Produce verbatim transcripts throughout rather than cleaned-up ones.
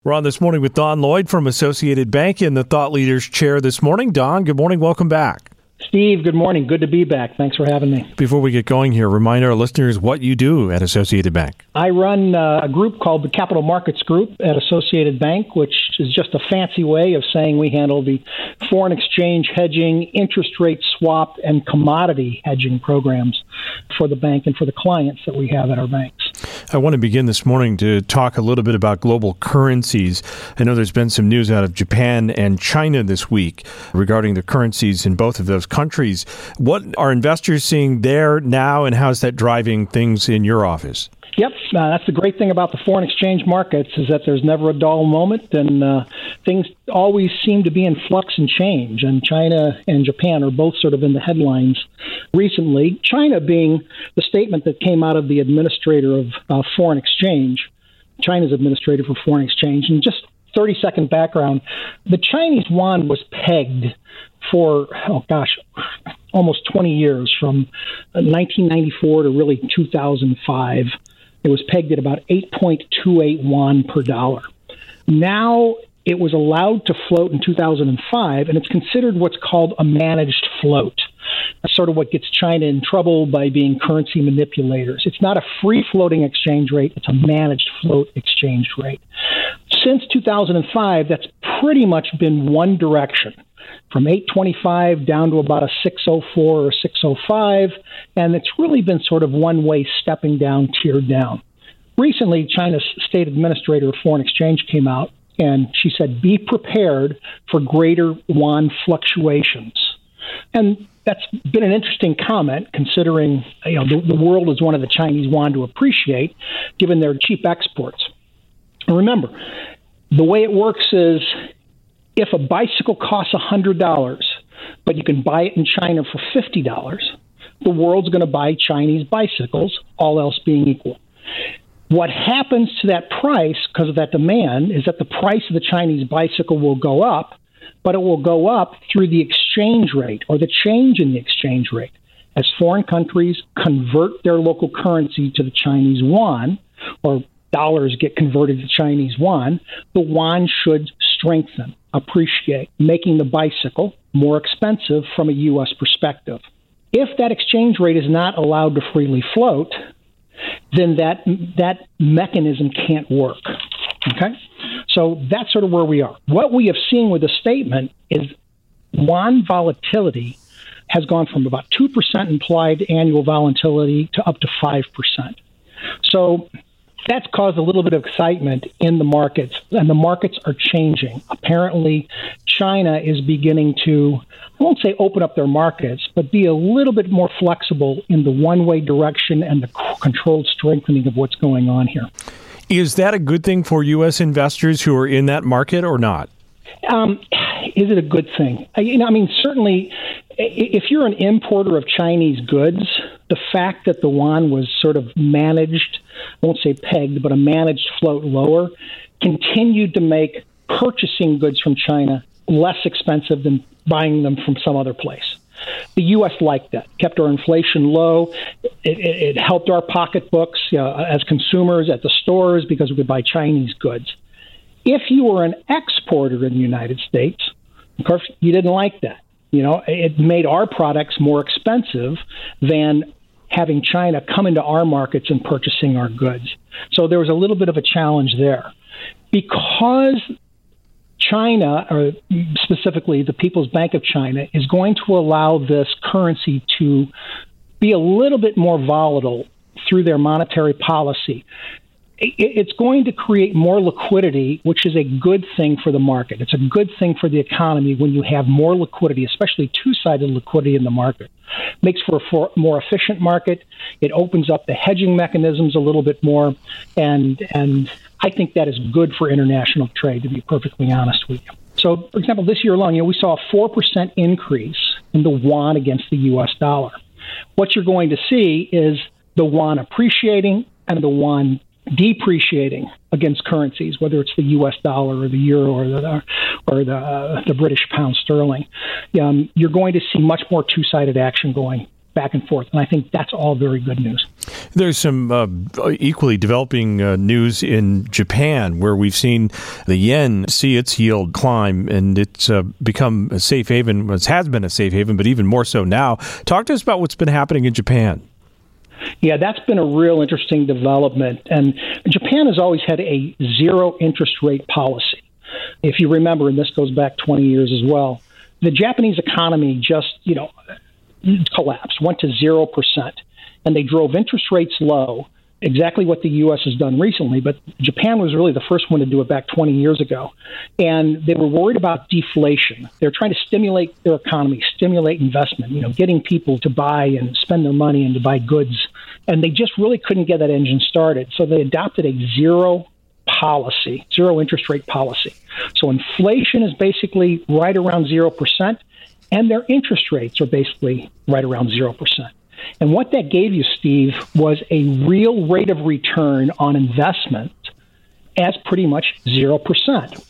We're on this morning with Don Lloyd from Associated Bank in the Thought Leaders Chair this morning. Don, good morning. Welcome back. Steve, good morning. Good to be back. Thanks for having me. Before we get going here, remind our listeners what you do at Associated Bank. I run uh, a group called the Capital Markets Group at Associated Bank, which is just a fancy way of saying we handle the foreign exchange hedging, interest rate swap, and commodity hedging programs for the bank and for the clients that we have at our banks. I want to begin this morning to talk a little bit about global currencies. I know there's been some news out of Japan and China this week regarding the currencies in both of those countries. What are investors seeing there now, and how is that driving things in your office? Yep, uh, that's the great thing about the foreign exchange markets is that there's never a dull moment, and uh, things always seem to be in flux and change. And China and Japan are both sort of in the headlines recently. China being the statement that came out of the administrator of uh, foreign exchange, China's administrator for foreign exchange. And just thirty-second background, the Chinese yuan was pegged for, oh gosh, almost twenty years, from nineteen ninety-four to really two thousand five. It was pegged at about eight point two eight yuan per dollar. Now it was allowed to float in two thousand five, and it's considered what's called a managed float. That's sort of what gets China in trouble by being currency manipulators. It's not a free-floating exchange rate. It's a managed float exchange rate. Since two thousand five, that's pretty much been one direction, from eight twenty-five down to about a six oh four or six oh five, and it's really been sort of one way stepping down, tiered down. Recently, China's state administrator of foreign exchange came out, and she said, be prepared for greater yuan fluctuations. And that's been an interesting comment, considering you know the, the world is one of the Chinese yuan to appreciate, given their cheap exports. And remember, the way it works is, if a bicycle costs one hundred dollars, but you can buy it in China for fifty dollars, the world's going to buy Chinese bicycles, all else being equal. What happens to that price, because of that demand, is that the price of the Chinese bicycle will go up, but it will go up through the exchange rate, or the change in the exchange rate. As foreign countries convert their local currency to the Chinese yuan, or dollars get converted to Chinese yuan, the yuan should strengthen, appreciate, making the bicycle more expensive from a U S perspective. If that exchange rate is not allowed to freely float, then that that mechanism can't work. Okay? So that's sort of where we are. What we have seen with the statement is yuan volatility has gone from about two percent implied annual volatility to up to five percent. So that's caused a little bit of excitement in the markets, and the markets are changing. Apparently, China is beginning to, I won't say open up their markets, but be a little bit more flexible in the one-way direction and the controlled strengthening of what's going on here. Is that a good thing for U S investors who are in that market or not? Um, is it a good thing? You know, I mean, certainly, if you're an importer of Chinese goods, the fact that the yuan was sort of managed, I won't say pegged, but a managed float lower, continued to make purchasing goods from China less expensive than buying them from some other place. The U S liked that, kept our inflation low. It, it, it helped our pocketbooks uh, as consumers at the stores because we could buy Chinese goods. If you were an exporter in the United States, of course, you didn't like that. You know, it made our products more expensive than having China come into our markets and purchasing our goods. So there was a little bit of a challenge there. Because China, or specifically the People's Bank of China, is going to allow this currency to be a little bit more volatile through their monetary policy, it's going to create more liquidity, which is a good thing for the market. It's a good thing for the economy when you have more liquidity, especially two-sided liquidity in the market. Makes for a more efficient market. It opens up the hedging mechanisms a little bit more, and and I think that is good for international trade, to be perfectly honest with you. So, for example, this year alone, you know, we saw a four percent increase in the yuan against the U S dollar. What you're going to see is the yuan appreciating and the yuan depreciating against currencies, whether it's the U S dollar or the euro or the or the, uh, the British pound sterling. Um, you're going to see much more two-sided action going back and forth, and I think that's all very good news. There's some uh, equally developing uh, news in Japan, where we've seen the yen see its yield climb, and it's uh, become a safe haven. It has been a safe haven, but even more so now. Talk to us about what's been happening in Japan. Yeah, that's been a real interesting development. And Japan has always had a zero interest rate policy. If you remember, and this goes back twenty years as well, the Japanese economy just, you know, collapsed, went to zero percent. And they drove interest rates low, exactly what the U S has done recently. But Japan was really the first one to do it back twenty years ago. And they were worried about deflation. They're trying to stimulate their economy, stimulate investment, you know, getting people to buy and spend their money and to buy goods. And they just really couldn't get that engine started. So they adopted a zero policy, zero interest rate policy. So inflation is basically right around zero percent, and their interest rates are basically right around zero percent. And what that gave you, Steve, was a real rate of return on investment as pretty much zero percent.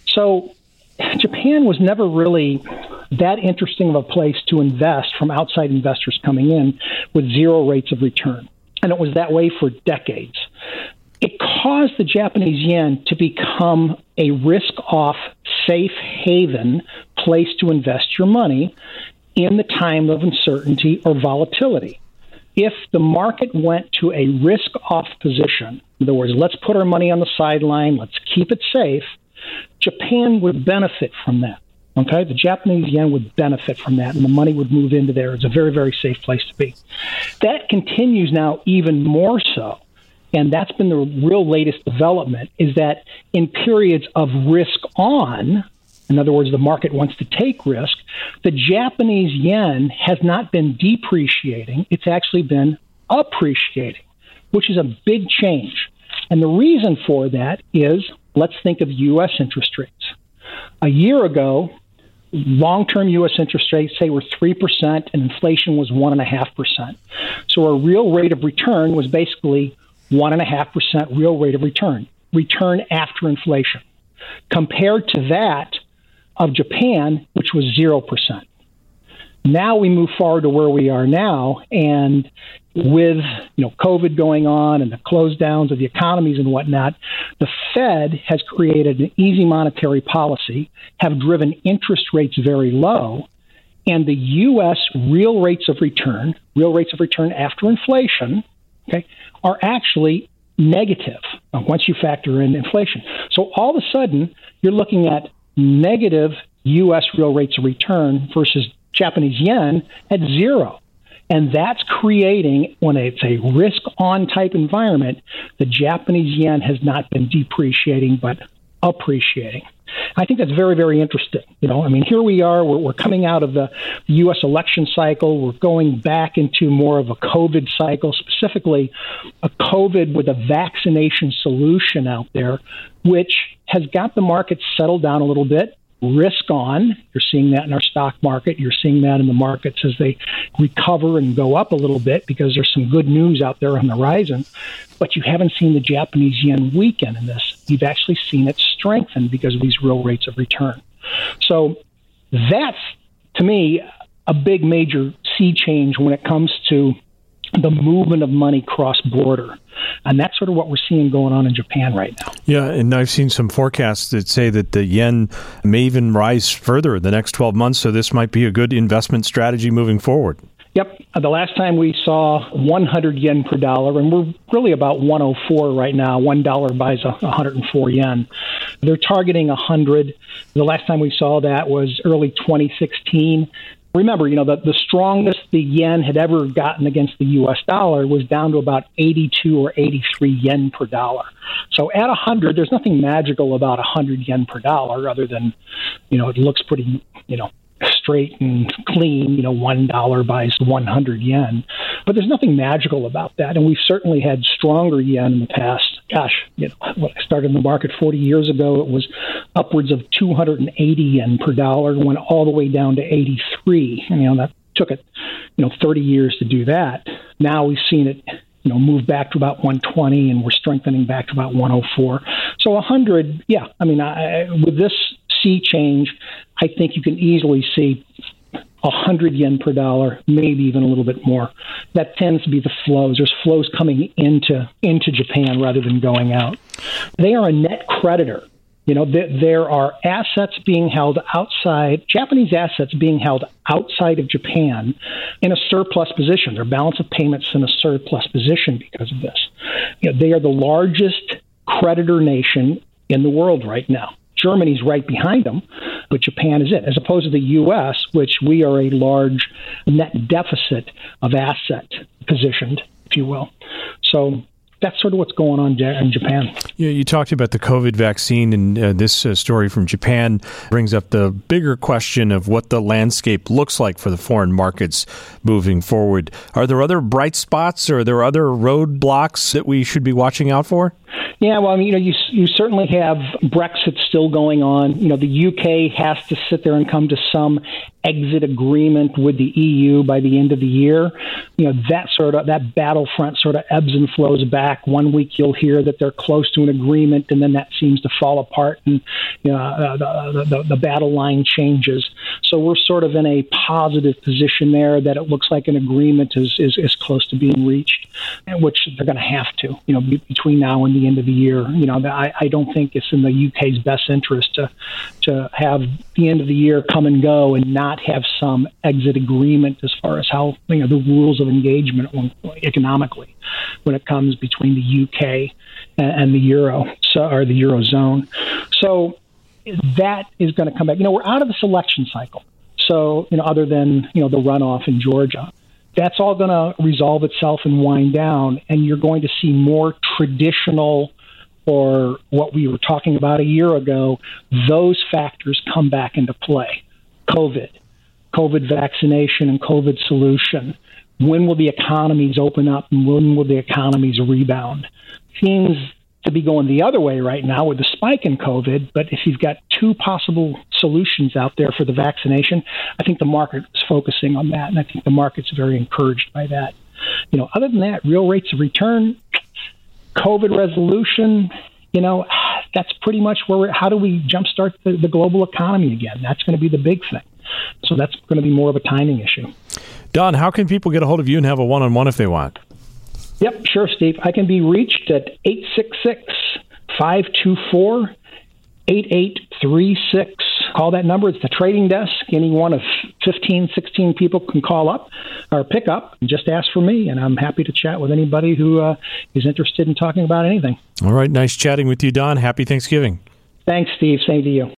So Japan was never really that interesting of a place to invest from outside investors coming in with zero rates of return. And it was that way for decades. It caused the Japanese yen to become a risk-off, safe haven place to invest your money in the time of uncertainty or volatility. If the market went to a risk-off position, in other words, let's put our money on the sideline, let's keep it safe, Japan would benefit from that. Okay, the Japanese yen would benefit from that, and the money would move into there. It's a very, very safe place to be. That continues now even more so, and that's been the real latest development, is that in periods of risk on, in other words, the market wants to take risk, the Japanese yen has not been depreciating. It's actually been appreciating, which is a big change. And the reason for that is, let's think of U S interest rates. A year ago, long-term U S interest rates, say, were three percent, and inflation was one point five percent. So a real rate of return was basically one point five percent real rate of return, return after inflation, compared to that of Japan, which was zero percent. Now we move forward to where we are now, and with you know COVID going on and the close downs of the economies and whatnot, the Fed has created an easy monetary policy, have driven interest rates very low, and the U S real rates of return, real rates of return after inflation, okay, are actually negative once you factor in inflation. So all of a sudden, you're looking at negative U S real rates of return versus Japanese yen at zero. And that's creating, when it's a risk-on type environment, the Japanese yen has not been depreciating but appreciating. I think that's very, very interesting. You know, I mean, here we are, we're, we're coming out of the U S election cycle. We're going back into more of a COVID cycle, specifically a COVID with a vaccination solution out there, which has got the market settled down a little bit. Risk on. You're seeing that in our stock market. You're seeing that in the markets as they recover and go up a little bit because there's some good news out there on the horizon. But you haven't seen the Japanese yen weaken in this. You've actually seen it strengthen because of these real rates of return. So that's, to me, a big major sea change when it comes to the movement of money cross-border. And that's sort of what we're seeing going on in Japan right now. Yeah, and I've seen some forecasts that say that the yen may even rise further in the next twelve months, so this might be a good investment strategy moving forward. Yep. The last time we saw one hundred yen per dollar, and we're really about one oh four right now. One dollar buys one hundred four yen. They're targeting one hundred. The last time we saw that was early twenty sixteen. Remember, you know, the, the strongest the yen had ever gotten against the U S dollar was down to about eighty-two or eighty-three yen per dollar. So at one hundred, there's nothing magical about one hundred yen per dollar other than, you know, it looks pretty, you know, straight and clean. You know, one dollar buys one hundred yen. But there's nothing magical about that. And we've certainly had stronger yen in the past. Gosh, you know, when I started in the market forty years ago, it was upwards of two hundred eighty yen per dollar, went all the way down to eighty-three. And, you know, that took it, you know, thirty years to do that. Now we've seen it, you know, move back to about one twenty, and we're strengthening back to about one oh four. So one hundred, yeah, I mean, I, with this sea change, I think you can easily see one hundred yen per dollar, maybe even a little bit more. That tends to be the flows. There's flows coming into into Japan rather than going out. They are a net creditor. You know, th- there are assets being held outside, Japanese assets being held outside of Japan in a surplus position. Their balance of payments in a surplus position because of this. You know, they are the largest creditor nation in the world right now. Germany's right behind them, but Japan is it, as opposed to the U S, which we are a large net deficit of asset positioned, if you will. So that's sort of what's going on in Japan. Yeah, you talked about the COVID vaccine, and uh, this uh, story from Japan brings up the bigger question of what the landscape looks like for the foreign markets moving forward. Are there other bright spots, or are there other roadblocks that we should be watching out for? Yeah, well, I mean, you know, you you certainly have Brexit still going on. You know, the U K has to sit there and come to some exit agreement with the E U by the end of the year. You know, that sort of that battlefront sort of ebbs and flows back. One week you'll hear that they're close to an agreement, and then that seems to fall apart, and you know, uh, the, the the battle line changes. So we're sort of in a positive position there that it looks like an agreement is is, is close to being reached, which they're going to have to. You know, be, between now and the end of the year. You know, I, I don't think it's in the U K's best interest to to have the end of the year come and go and not have some exit agreement as far as how, you know, the rules of engagement economically when it comes between the U K and, and the euro, so, or the eurozone. So that is going to come back. You know, we're out of this election cycle. So, you know, other than, you know, the runoff in Georgia, that's all going to resolve itself and wind down, and you're going to see more traditional, or what we were talking about a year ago, those factors come back into play. COVID, COVID vaccination and COVID solution. When will the economies open up, and when will the economies rebound? Seems to be going the other way right now with the spike in COVID, but if you've got two possible solutions out there for the vaccination, I think the market is focusing on that, and I think the market's very encouraged by that. You know, other than that, real rates of return, COVID resolution, you know, that's pretty much where we're, how do we jumpstart the, the global economy again? That's going to be the big thing. So that's going to be more of a timing issue. Don, how can people get a hold of you and have a one-on-one if they want? Yep, sure, Steve. I can be reached at eight six six, five two four, eight eight three six. Call that number. It's the trading desk. Any one of fifteen, sixteen people can call up or pick up and just ask for me, and I'm happy to chat with anybody who uh, is interested in talking about anything. All right. Nice chatting with you, Don. Happy Thanksgiving. Thanks, Steve. Same to you.